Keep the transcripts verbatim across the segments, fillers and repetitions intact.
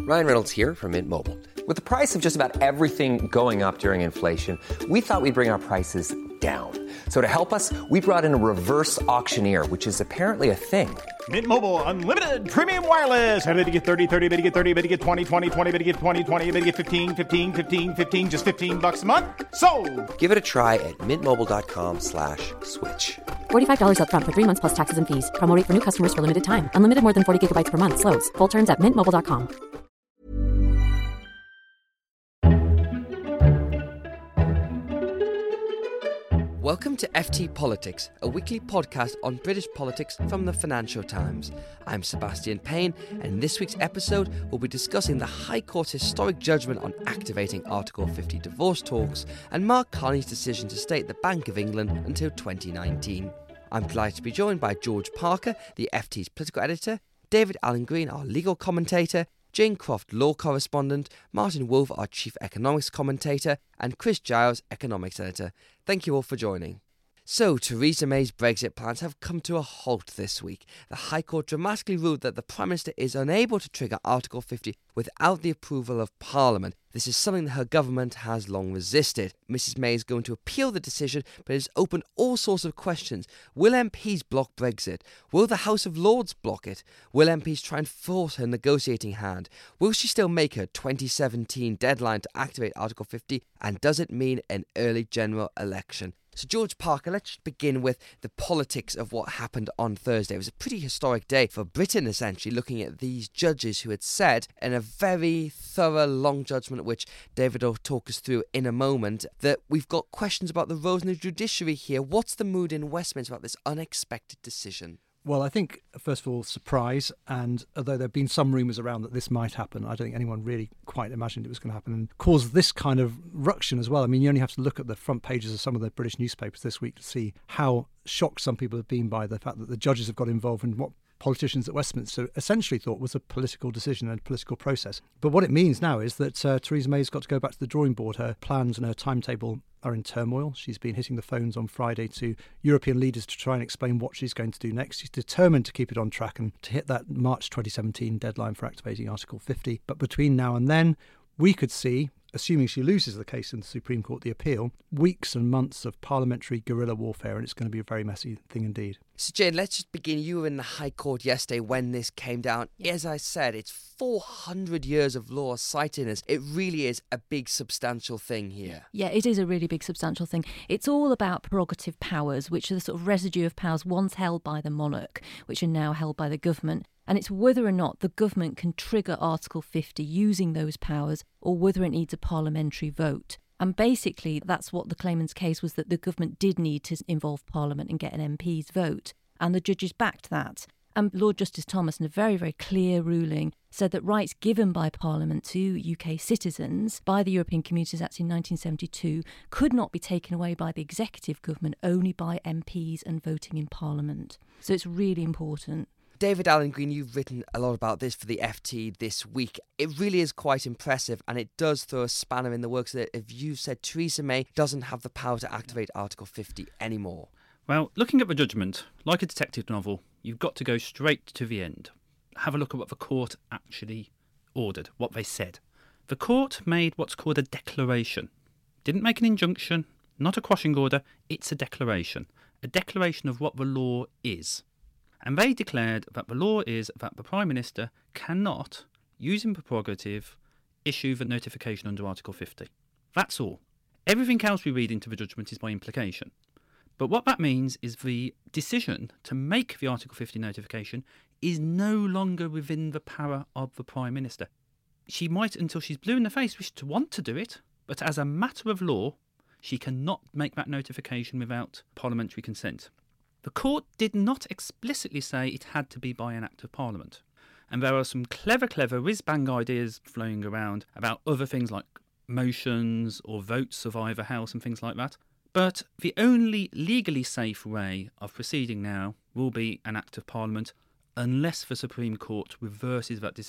Ryan Reynolds here from Mint Mobile. With the price of just about everything going up during inflation, we thought we'd bring our prices down. So to help us, we brought in a reverse auctioneer, which is apparently a thing. Mint Mobile Unlimited Premium Wireless. How to get thirty, thirty, how to get thirty, how to get twenty, twenty, twenty, how to get twenty, twenty, how to get fifteen, fifteen, fifteen, fifteen, just fifteen bucks a month? Sold! Give it a try at mintmobile.com slash switch. forty-five dollars up front for three months plus taxes and fees. Promo rate for new customers for limited time. Unlimited more than forty gigabytes per month. Slows full terms at mint mobile dot com. Welcome to F T Politics, a weekly podcast on British politics from the Financial Times. I'm Sebastian Payne, and in this week's episode, we'll be discussing the High Court's historic judgment on activating Article fifty divorce talks and Mark Carney's decision to stay at the Bank of England until twenty nineteen. I'm delighted to be joined by George Parker, the F T's political editor, David Allen Green, our legal commentator, Jane Croft, law correspondent, Martin Wolf, our chief economics commentator, and Chris Giles, economics editor. Thank you all for joining. So, Theresa May's Brexit plans have come to a halt this week. The High Court dramatically ruled that the Prime Minister is unable to trigger Article fifty without the approval of Parliament. This is something that her government has long resisted. Missus May is going to appeal the decision, but it has opened all sorts of questions. Will M Ps block Brexit? Will the House of Lords block it? Will M Ps try and force her negotiating hand? Will she still make her twenty seventeen deadline to activate Article fifty? And does it mean an early general election? So George Parker, let's just begin with the politics of what happened on Thursday. It was a pretty historic day for Britain, essentially, looking at these judges who had said in a very thorough, long judgment, which David will talk us through in a moment, that we've got questions about the roles in the judiciary here. What's the mood in Westminster about this unexpected decision? Well, I think, first of all, surprise. And although there have been some rumours around that this might happen, I don't think anyone really quite imagined it was going to happen and cause this kind of ruction as well. I mean, you only have to look at the front pages of some of the British newspapers this week to see how shocked some people have been by the fact that the judges have got involved in what politicians at Westminster essentially thought was a political decision and a political process. But what it means now is that uh, Theresa May's got to go back to the drawing board. Her plans and her timetable are in turmoil. She's been hitting the phones on Friday to European leaders to try and explain what she's going to do next. She's determined to keep it on track and to hit that March twenty seventeen deadline for activating Article fifty. But between now and then, we could see, assuming she loses the case in the Supreme Court, the appeal, weeks and months of parliamentary guerrilla warfare, and it's going to be a very messy thing indeed. So Jane, let's just begin. You were in the High Court yesterday when this came down. As I said, it's four hundred years of law citing us. It really is a big, substantial thing here. Yeah, it is a really big, substantial thing. It's all about prerogative powers, which are the sort of residue of powers once held by the monarch, which are now held by the government. And it's whether or not the government can trigger Article fifty using those powers or whether it needs a parliamentary vote. And basically, that's what the claimant's case was, that the government did need to involve Parliament and get an M P's vote. And the judges backed that. And Lord Justice Thomas, in a very, very clear ruling, said that rights given by Parliament to U K citizens by the European Communities Act in nineteen seventy-two could not be taken away by the executive government, only by M Ps and voting in Parliament. So it's really important. David Allen Green, you've written a lot about this for the F T this week. It really is quite impressive, and it does throw a spanner in the works that if you said Theresa May doesn't have the power to activate Article fifty anymore. Well, looking at the judgment, like a detective novel, you've got to go straight to the end. Have a look at what the court actually ordered, what they said. The court made what's called a declaration. Didn't make an injunction, not a quashing order, it's a declaration. A declaration of what the law is. And they declared that the law is that the Prime Minister cannot, using the prerogative, issue the notification under Article fifty. That's all. Everything else we read into the judgment is by implication. But what that means is the decision to make the Article fifty notification is no longer within the power of the Prime Minister. She might, until she's blue in the face, wish to want to do it, but as a matter of law, she cannot make that notification without parliamentary consent. The court did not explicitly say it had to be by an Act of Parliament. And there are some clever, clever whiz-bang ideas flowing around about other things like motions or votes of either house and things like that. But the only legally safe way of proceeding now will be an Act of Parliament, unless the Supreme Court reverses that decision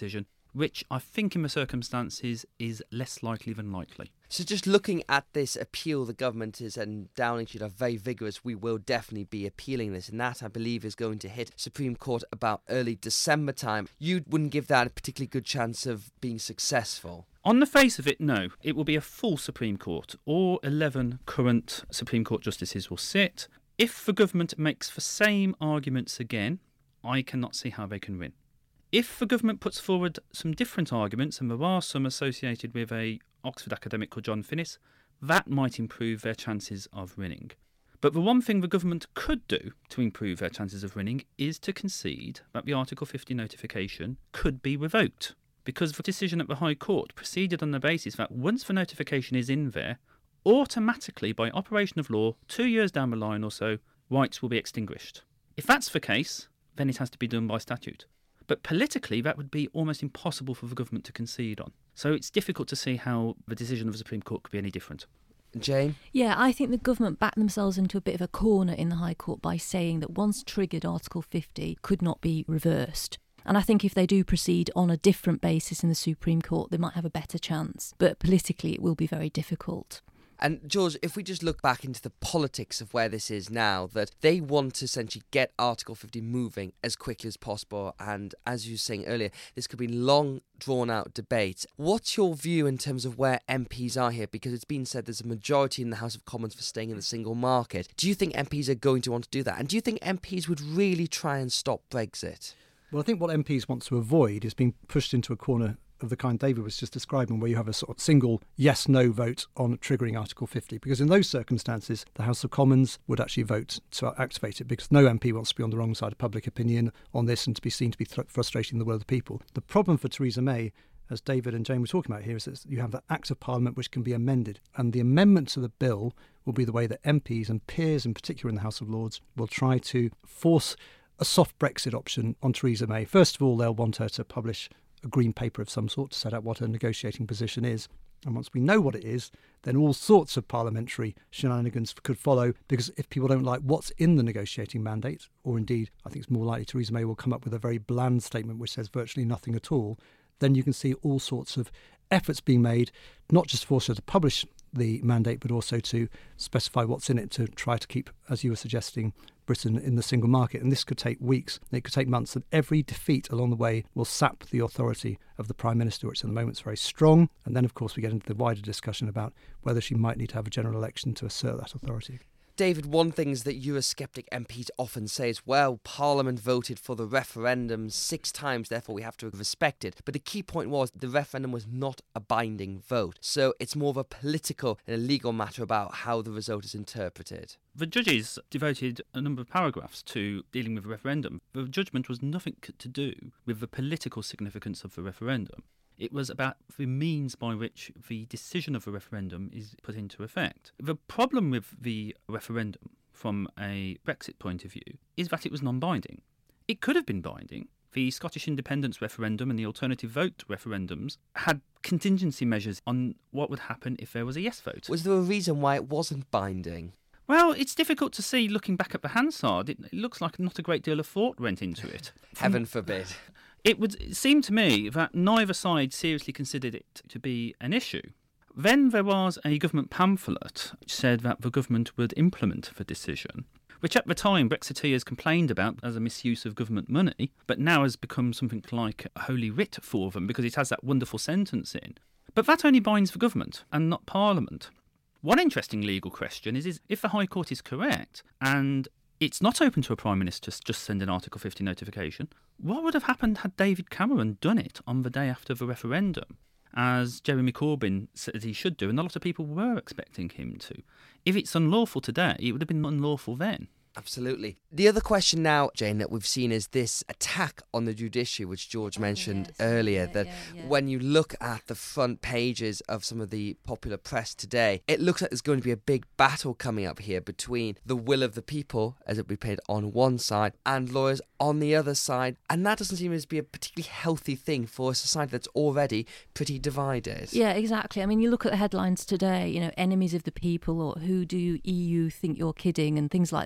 which I think in the circumstances is less likely than likely. So just looking at this appeal the government is, and Downing Street are very vigorous, we will definitely be appealing this, and that I believe is going to hit Supreme Court about early December time. You wouldn't give that a particularly good chance of being successful? On the face of it, no. It will be a full Supreme Court. All eleven current Supreme Court justices will sit. If the government makes the same arguments again, I cannot see how they can win. If the government puts forward some different arguments, and there are some associated with a Oxford academic called John Finnis, that might improve their chances of winning. But the one thing the government could do to improve their chances of winning is to concede that the Article fifty notification could be revoked, because the decision at the High Court proceeded on the basis that once the notification is in there, automatically, by operation of law, two years down the line or so, rights will be extinguished. If that's the case, then it has to be done by statute. But politically, that would be almost impossible for the government to concede on. So it's difficult to see how the decision of the Supreme Court could be any different. Jane? Yeah, I think the government backed themselves into a bit of a corner in the High Court by saying that once triggered, Article fifty could not be reversed. And I think if they do proceed on a different basis in the Supreme Court, they might have a better chance. But politically, it will be very difficult. And George, if we just look back into the politics of where this is now, that they want to essentially get Article fifty moving as quickly as possible, and as you were saying earlier, this could be long, drawn-out debate. What's your view in terms of where M Ps are here? Because it's been said there's a majority in the House of Commons for staying in the single market. Do you think M Ps are going to want to do that? And do you think M Ps would really try and stop Brexit? Well, I think what M Ps want to avoid is being pushed into a corner of the kind David was just describing, where you have a sort of single yes-no vote on triggering Article fifty, because in those circumstances the House of Commons would actually vote to activate it, because no M P wants to be on the wrong side of public opinion on this and to be seen to be th- frustrating the will of the people. The problem for Theresa May, as David and Jane were talking about here, is that you have the Act of Parliament which can be amended, and the amendment to the bill will be the way that M Ps and peers, in particular in the House of Lords, will try to force a soft Brexit option on Theresa May. First of all, they'll want her to publish a green paper of some sort to set out what her negotiating position is. And once we know what it is, then all sorts of parliamentary shenanigans could follow, because if people don't like what's in the negotiating mandate, or indeed, I think it's more likely Theresa May will come up with a very bland statement which says virtually nothing at all, then you can see all sorts of efforts being made, not just to force her to publish the mandate, but also to specify what's in it to try to keep, as you were suggesting, Britain in the single market. And this could take weeks, it could take months, and every defeat along the way will sap the authority of the Prime Minister, which at the moment is very strong. And then, of course, we get into the wider discussion about whether she might need to have a general election to assert that authority. David, one thing is that Eurosceptic M Ps often say is, well, Parliament voted for the referendum six times, therefore we have to respect it. But the key point was the referendum was not a binding vote. So it's more of a political and a legal matter about how the result is interpreted. The judges devoted a number of paragraphs to dealing with the referendum. The judgment was nothing to do with the political significance of the referendum. It was about the means by which the decision of the referendum is put into effect. The problem with the referendum from a Brexit point of view is that it was non-binding. It could have been binding. The Scottish independence referendum and the alternative vote referendums had contingency measures on what would happen if there was a yes vote. Was there a reason why it wasn't binding? Well, it's difficult to see looking back at the Hansard. It, it looks like not a great deal of thought went into it. Heaven forbid. It would seem to me that neither side seriously considered it to be an issue. Then there was a government pamphlet which said that the government would implement the decision, which at the time Brexiteers complained about as a misuse of government money, but now has become something like a holy writ for them because it has that wonderful sentence in. But that only binds the government and not Parliament. One interesting legal question is, is if the High Court is correct and it's not open to a Prime Minister to just send an Article fifty notification, what would have happened had David Cameron done it on the day after the referendum, as Jeremy Corbyn said he should do, and a lot of people were expecting him to? If it's unlawful today, it would have been unlawful then. Absolutely. The other question now, Jane, that we've seen is this attack on the judiciary, which George oh, mentioned yes. earlier, yeah, that yeah, yeah. when you look at the front pages of some of the popular press today, it looks like there's going to be a big battle coming up here between the will of the people, as it would be played on one side, and lawyers on the other side. And that doesn't seem to be a particularly healthy thing for a society that's already pretty divided. Yeah, exactly. I mean, you look at the headlines today, you know, enemies of the people, or who do E U think you're kidding, and things like this on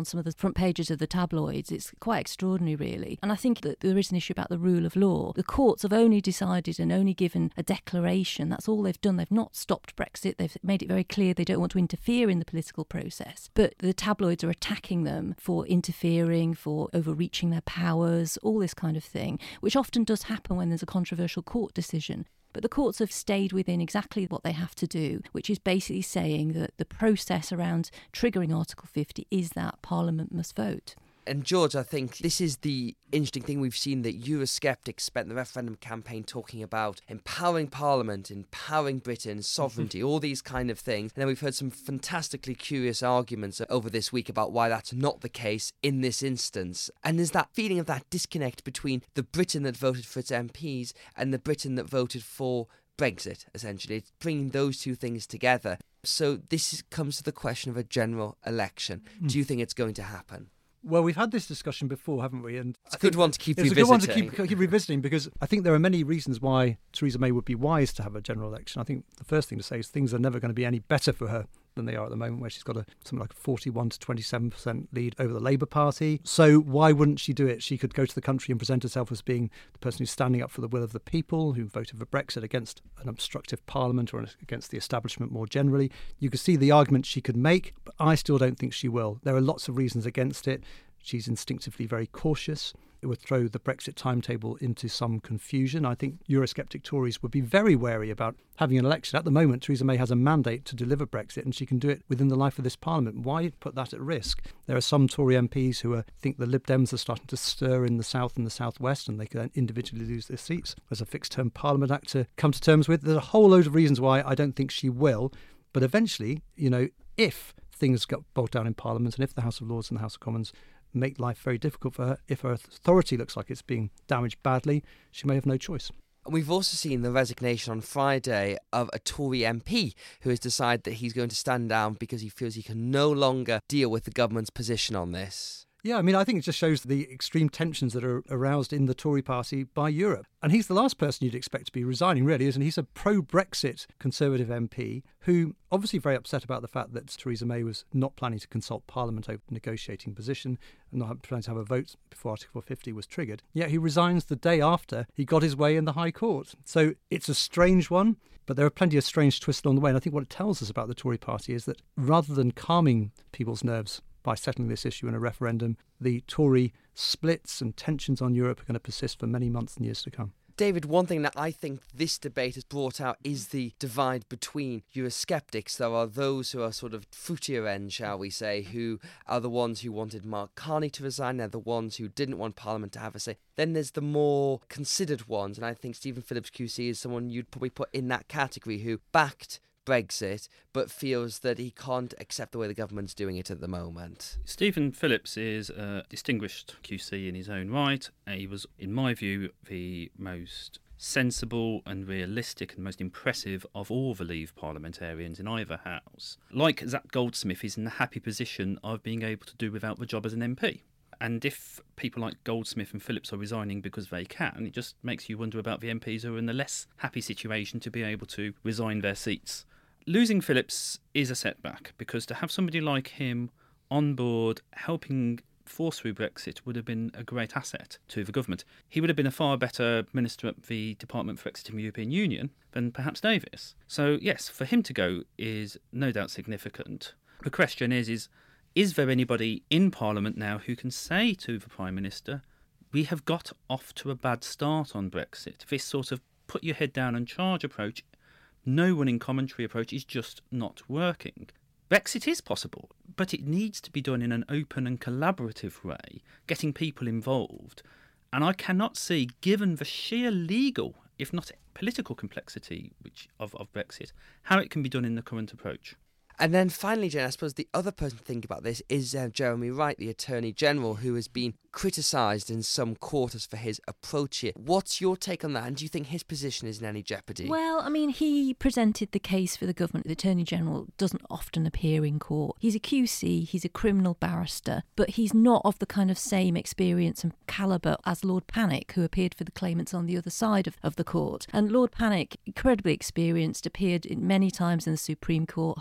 some of the front pages of the tabloids. It's quite extraordinary, really. And I think that there is an issue about the rule of law. The courts have only decided and only given a declaration. That's all they've done. They've not stopped Brexit. They've made it very clear they don't want to interfere in the political process. But the tabloids are attacking them for interfering, for overreaching their powers, all this kind of thing, which often does happen when there's a controversial court decision. But the courts have stayed within exactly what they have to do, which is basically saying that the process around triggering Article fifty is that Parliament must vote. And George, I think this is the interesting thing we've seen, that Eurosceptics spent the referendum campaign talking about empowering Parliament, empowering Britain, sovereignty, all these kind of things. And then we've heard some fantastically curious arguments over this week about why that's not the case in this instance. And there's that feeling of that disconnect between the Britain that voted for its M Ps and the Britain that voted for Brexit, essentially. It's bringing those two things together. So this is, comes to the question of a general election. Mm. Do you think it's going to happen? Well, we've had this discussion before, haven't we? And it's a good one to keep it's revisiting. It's a good one to keep, keep revisiting, because I think there are many reasons why Theresa May would be wise to have a general election. I think the first thing to say is things are never going to be any better for her than they are at the moment, where she's got a something like a forty-one to twenty-seven percent lead over the Labour Party. So why wouldn't she do it? She could go to the country and present herself as being the person who's standing up for the will of the people, who voted for Brexit, against an obstructive parliament or against the establishment more generally. You could see the argument she could make, but I still don't think she will. There are lots of reasons against it. She's instinctively very cautious. It would throw the Brexit timetable into some confusion. I think Eurosceptic Tories would be very wary about having an election. At the moment, Theresa May has a mandate to deliver Brexit, and she can do it within the life of this Parliament. Why put that at risk? There are some Tory M Ps who are, think the Lib Dems are starting to stir in the south and the southwest, and they could individually lose their seats. There's a fixed-term Parliament Act to come to terms with. There's a whole load of reasons why I don't think she will. But eventually, you know, if things get bogged down in Parliament, and if the House of Lords and the House of Commons make life very difficult for her, if her authority looks like it's being damaged badly, she may have no choice. And we've also seen the resignation on Friday of a Tory M P who has decided that he's going to stand down because he feels he can no longer deal with the government's position on this. Yeah, I mean, I think it just shows the extreme tensions that are aroused in the Tory party by Europe. And he's the last person you'd expect to be resigning, really, isn't he? He's a pro-Brexit Conservative M P who obviously very upset about the fact that Theresa May was not planning to consult Parliament over the negotiating position and not planning to have a vote before Article fifty was triggered. Yet he resigns the day after he got his way in the High Court. So it's a strange one, but there are plenty of strange twists along the way. And I think what it tells us about the Tory party is that rather than calming people's nerves by settling this issue in a referendum, the Tory splits and tensions on Europe are going to persist for many months and years to come. David, one thing that I think this debate has brought out is the divide between Eurosceptics. There are those who are sort of fruitier end, shall we say, who are the ones who wanted Mark Carney to resign. They're the ones who didn't want Parliament to have a say. Then there's the more considered ones, and I think Stephen Phillips Q C is someone you'd probably put in that category, who backed Brexit but feels that he can't accept the way the government's doing it at the moment. Stephen Phillips is a distinguished Q C in his own right. He was, in my view, the most sensible and realistic and most impressive of all the Leave parliamentarians in either house. Like Zach Goldsmith, he's in the happy position of being able to do without the job as an M P. And if people like Goldsmith and Phillips are resigning because they can, it just makes you wonder about the M Ps who are in the less happy situation to be able to resign their seats. Losing Phillips is a setback, because to have somebody like him on board helping force through Brexit would have been a great asset to the government. He would have been a far better minister at the Department for Exit in the European Union than perhaps Davis. So yes, for him to go is no doubt significant. The question is, is, is there anybody in Parliament now who can say to the Prime Minister, we have got off to a bad start on Brexit. This sort of put your head down and charge approach, no one in commentary approach, is just not working. Brexit is possible, but it needs to be done in an open and collaborative way, getting people involved. And I cannot see, given the sheer legal, if not political complexity which of, of Brexit, how it can be done in the current approach. And then finally, Jane, I suppose the other person to think about this is uh, Jeremy Wright, the Attorney General, who has been criticised in some quarters for his approach here. What's your take on that? And do you think his position is in any jeopardy? Well, I mean, he presented the case for the government. The Attorney General doesn't often appear in court. He's a Q C, he's a criminal barrister, but he's not of the kind of same experience and calibre as Lord Pannick, who appeared for the claimants on the other side of, of the court. And Lord Pannick, incredibly experienced, appeared in many times in the Supreme Court, High Court,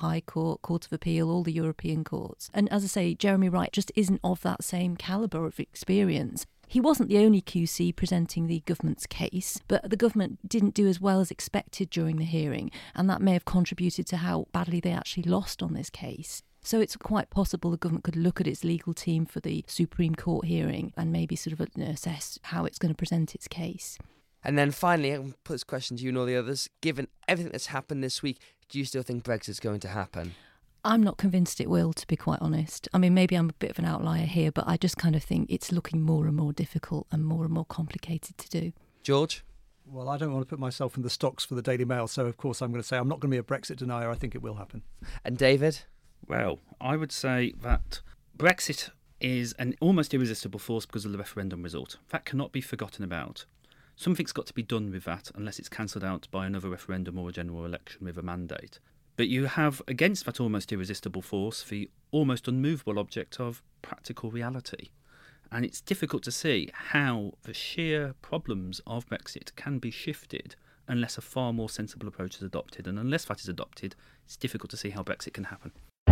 Court, Court of Appeal, all the European courts. And as I say, Jeremy Wright just isn't of that same calibre of experience. He wasn't the only Q C presenting the government's case, but the government didn't do as well as expected during the hearing, and that may have contributed to how badly they actually lost on this case. So it's quite possible the government could look at its legal team for the Supreme Court hearing and maybe sort of assess how it's going to present its case. And then finally, I'm going to put this question to you and all the others. Given everything that's happened this week, do you still think Brexit's going to happen? I'm not convinced it will, to be quite honest. I mean, maybe I'm a bit of an outlier here, but I just kind of think it's looking more and more difficult and more and more complicated to do. George? Well, I don't want to put myself in the stocks for the Daily Mail, so of course I'm going to say I'm not going to be a Brexit denier. I think it will happen. And David? Well, I would say that Brexit is an almost irresistible force because of the referendum result. That cannot be forgotten about. Something's got to be done with that unless it's cancelled out by another referendum or a general election with a mandate. But you have, against that almost irresistible force, the almost unmovable object of practical reality. And it's difficult to see how the sheer problems of Brexit can be shifted unless a far more sensible approach is adopted. And unless that is adopted, it's difficult to see how Brexit can happen.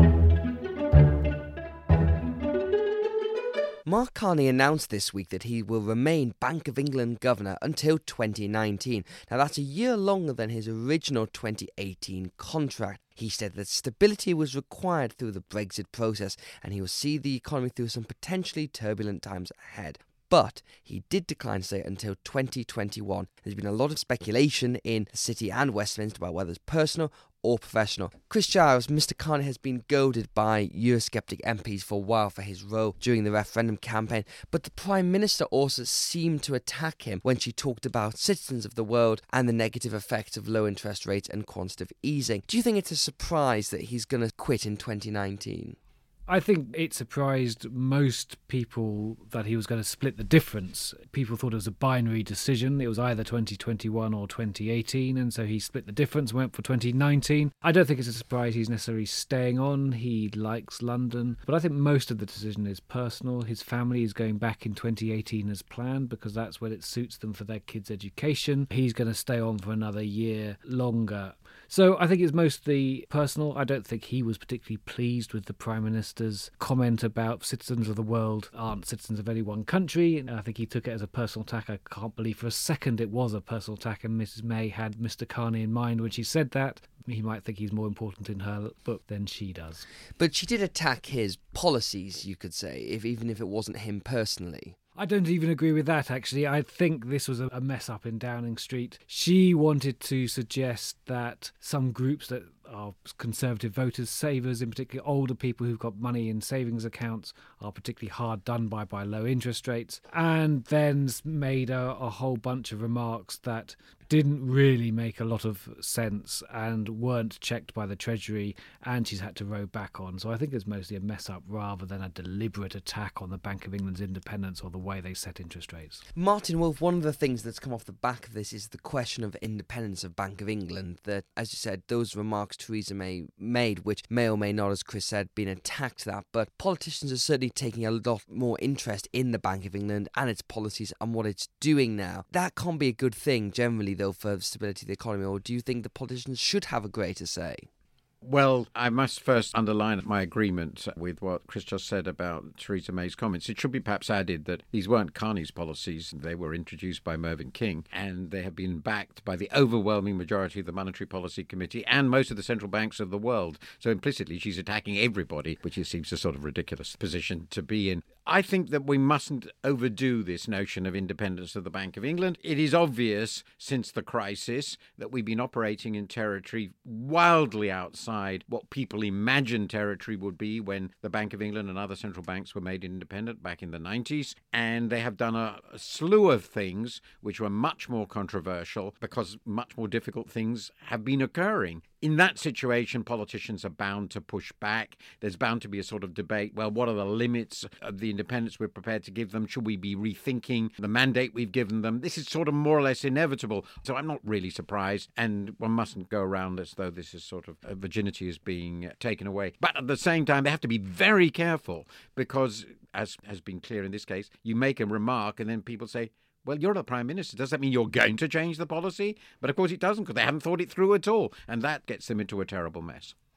Mark Carney announced this week that he will remain Bank of England governor until twenty nineteen. Now that's a year longer than his original twenty eighteen contract. He said that stability was required through the Brexit process and he will see the economy through some potentially turbulent times ahead. But he did decline to stay until twenty twenty-one. There's been a lot of speculation in the City and Westminster about whether it's personal or professional. Chris Giles, Mister Carney has been goaded by Eurosceptic M Ps for a while for his role during the referendum campaign, but the Prime Minister also seemed to attack him when she talked about citizens of the world and the negative effects of low interest rates and quantitative easing. Do you think it's a surprise that he's going to quit in twenty nineteen? I think it surprised most people that he was going to split the difference. People thought it was a binary decision. It was either twenty twenty-one or twenty eighteen, and so he split the difference, went for twenty nineteen. I don't think it's a surprise he's necessarily staying on. He likes London. But I think most of the decision is personal. His family is going back in twenty eighteen as planned because that's when it suits them for their kids' education. He's going to stay on for another year longer. So I think it's mostly personal. I don't think he was particularly pleased with the Prime Minister's comment about citizens of the world aren't citizens of any one country. And I think he took it as a personal attack. I can't believe for a second it was a personal attack and Missus May had Mister Carney in mind when she said that. He might think he's more important in her book than she does. But she did attack his policies, you could say, if even if it wasn't him personally. I don't even agree with that, actually. I think this was a mess up in Downing Street. She wanted to suggest that some groups that are conservative voters, savers, in particular older people who've got money in savings accounts, are particularly hard done by by low interest rates, and then made a, a whole bunch of remarks that didn't really make a lot of sense and weren't checked by the Treasury, and she's had to row back on. So I think it's mostly a mess up rather than a deliberate attack on the Bank of England's independence or the way they set interest rates. Martin Wolf, one of the things that's come off the back of this is the question of independence of Bank of England, that, as you said, those remarks Theresa May made, which may or may not, as Chris said, been attacked that, but politicians are certainly taking a lot more interest in the Bank of England and its policies and what it's doing now. That can't be a good thing generally, though, for the stability of the economy, or do you think the politicians should have a greater say? Well, I must first underline my agreement with what Chris just said about Theresa May's comments. It should be perhaps added that these weren't Carney's policies. They were introduced by Mervyn King, and they have been backed by the overwhelming majority of the Monetary Policy Committee and most of the central banks of the world. So implicitly, she's attacking everybody, which seems a sort of ridiculous position to be in. I think that we mustn't overdo this notion of independence of the Bank of England. It is obvious since the crisis that we've been operating in territory wildly outside what people imagined territory would be when the Bank of England and other central banks were made independent back in the nineties. And they have done a, a slew of things which were much more controversial because much more difficult things have been occurring. In that situation, politicians are bound to push back. There's bound to be a sort of debate. Well, what are the limits of the independence we're prepared to give them? Should we be rethinking the mandate we've given them? This is sort of more or less inevitable. So I'm not really surprised. And one mustn't go around as though this is sort of uh, virginity is being taken away. But at the same time, they have to be very careful because, as has been clear in this case, you make a remark and then people say, well, you're the Prime Minister. Does that mean you're going to change the policy? But of course it doesn't because they haven't thought it through at all. And that gets them into a terrible mess.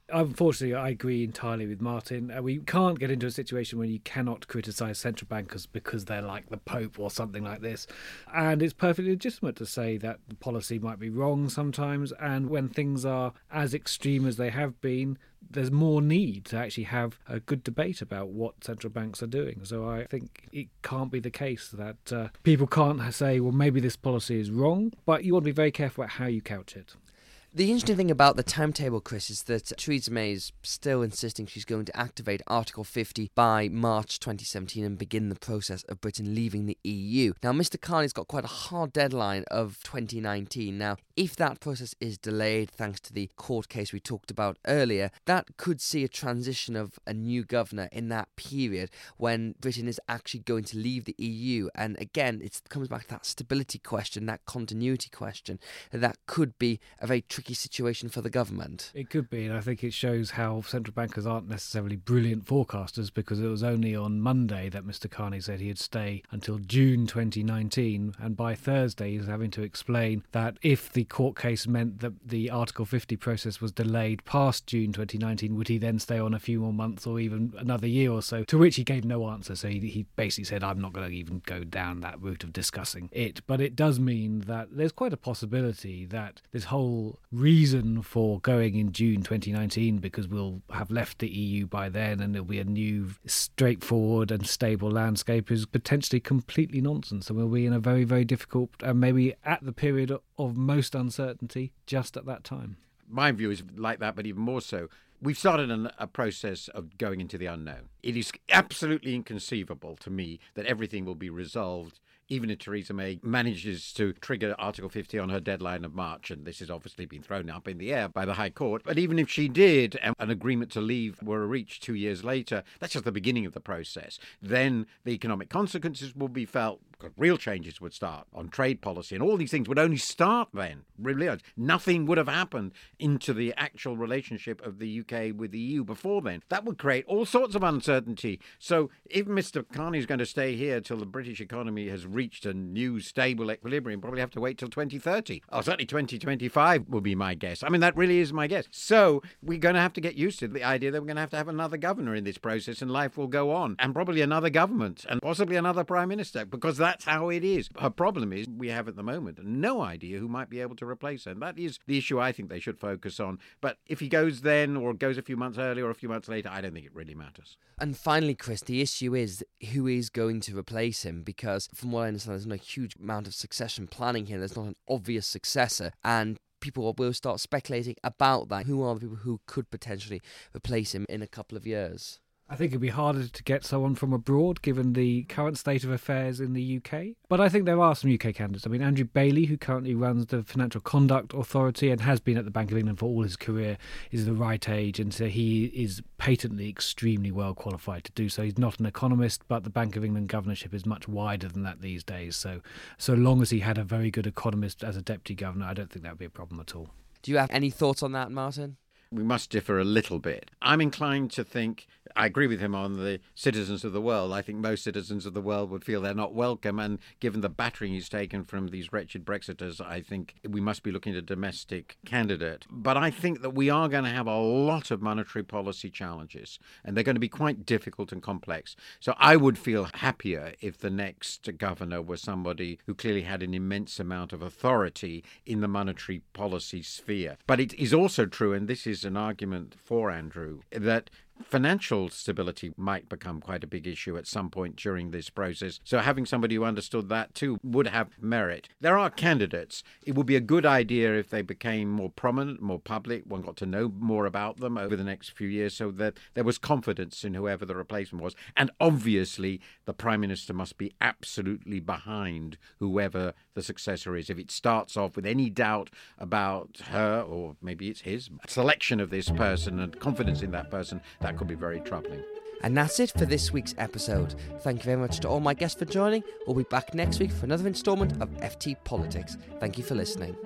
Unfortunately, I agree entirely with Martin. Uh, we can't get into a situation where you cannot criticise central bankers because they're like the Pope or something like this. And it's perfectly legitimate to say that the policy might be wrong sometimes. And when things are as extreme as they have been, there's more need to actually have a good debate about what central banks are doing. So I think it can't be the case that uh, people can't say, well, maybe this policy is wrong, but you want to be very careful about how you couch it. The interesting thing about the timetable, Chris, is that Theresa May is still insisting she's going to activate Article fifty by March twenty seventeen and begin the process of Britain leaving the E U. Now, Mr Carney's got quite a hard deadline of twenty nineteen. Now, if that process is delayed, thanks to the court case we talked about earlier, that could see a transition of a new governor in that period when Britain is actually going to leave the E U. And again, it comes back to that stability question, that continuity question. That could be a very tricky situation for the government. It could be, and I think it shows how central bankers aren't necessarily brilliant forecasters, because it was only on Monday that Mr Carney said he'd stay until June twenty nineteen, and by Thursday he's having to explain that if the court case meant that the Article fifty process was delayed past June twenty nineteen, would he then stay on a few more months or even another year or so? To which he gave no answer, so he, he basically said, I'm not going to even go down that route of discussing it. But it does mean that there's quite a possibility that this whole reason for going in June twenty nineteen, because we'll have left the E U by then and there'll be a new straightforward and stable landscape, is potentially completely nonsense, and we'll be in a very, very difficult and maybe at the period of most uncertainty just at that time. My view is like that, but even more so. We've started an, a process of going into the unknown. It is absolutely inconceivable to me that everything will be resolved even if Theresa May manages to trigger Article fifty on her deadline of March, and this has obviously been thrown up in the air by the High Court, but even if she did and an agreement to leave were reached two years later, that's just the beginning of the process. Then the economic consequences will be felt, because real changes would start on trade policy, and all these things would only start then. Really, nothing would have happened into the actual relationship of the U K with the E U before then. That would create all sorts of uncertainty. So if Mr Carney is going to stay here till the British economy has reached a new stable equilibrium, probably have to wait till twenty thirty. Or certainly twenty twenty-five will be my guess. I mean, that really is my guess. So we're going to have to get used to the idea that we're going to have to have another governor in this process, and life will go on, and probably another government, and possibly another prime minister, because that's how it is. Her problem is we have at the moment no idea who might be able to replace her, and that is the issue I think they should focus on. But if he goes then, or goes a few months earlier or a few months later, I don't think it really matters. And finally, Chris, the issue is who is going to replace him, because from what I understand, there's not a huge amount of succession planning here. There's not an obvious successor, and people will start speculating about that. Who are the people who could potentially replace him in a couple of years? I think it'd be harder to get someone from abroad given the current state of affairs in the U K. But I think there are some U K candidates. I mean, Andrew Bailey, who currently runs the Financial Conduct Authority and has been at the Bank of England for all his career, is the right age, and so he is patently extremely well qualified to do so. He's not an economist, but the Bank of England governorship is much wider than that these days. So, so long as he had a very good economist as a deputy governor, I don't think that would be a problem at all. Do you have any thoughts on that, Martin? We must differ a little bit. I'm inclined to think, I agree with him on the citizens of the world. I think most citizens of the world would feel they're not welcome, and given the battering he's taken from these wretched Brexiters, I think we must be looking at a domestic candidate. But I think that we are going to have a lot of monetary policy challenges, and they're going to be quite difficult and complex. So I would feel happier if the next governor was somebody who clearly had an immense amount of authority in the monetary policy sphere. But it is also true, and this is an argument for Andrew, that financial stability might become quite a big issue at some point during this process. So having somebody who understood that too would have merit. There are candidates. It would be a good idea if they became more prominent, more public, one got to know more about them over the next few years, so that there was confidence in whoever the replacement was. And obviously the Prime Minister must be absolutely behind whoever the successor is. If it starts off with any doubt about her, or maybe it's his, selection of this person and confidence in that person, that could be very troubling. And that's it for this week's episode. Thank you very much to all my guests for joining. We'll be back next week for another instalment of F T Politics. Thank you for listening.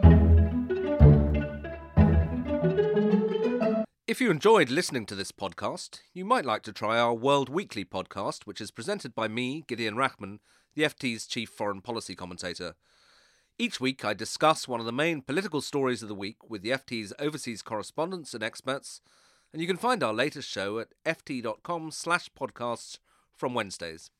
If you enjoyed listening to this podcast, you might like to try our World Weekly podcast, which is presented by me, Gideon Rachman, the F T's chief foreign policy commentator. Each week I discuss one of the main political stories of the week with the F T's overseas correspondents and experts, and you can find our latest show at ft.com slash podcasts from Wednesdays.